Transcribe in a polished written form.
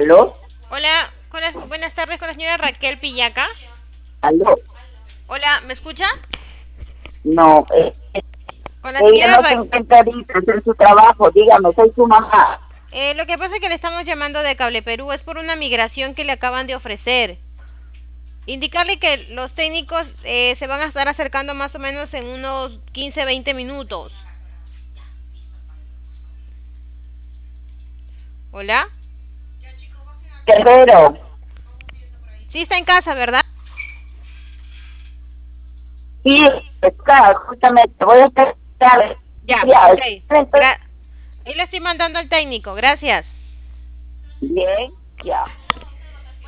¿Aló? Hola, buenas tardes con la señora Raquel Pillaca. ¿Aló? Hola, ¿me escucha? No, Con la ella señora no se Raquel. encuentra ahorita en su trabajo. Dígame, soy su mamá. Lo que pasa es que le estamos llamando de Cable Perú, es por una migración que le acaban de ofrecer. Indicarle que los técnicos se van a estar acercando más o menos en unos 15, 20 minutos. Hola. Guerrero. Sí está en casa, ¿verdad? Sí, está, justamente. Voy a estar. Ya, Ya, ok. entonces, Gra Ahí le estoy mandando al técnico, gracias. bien, ya.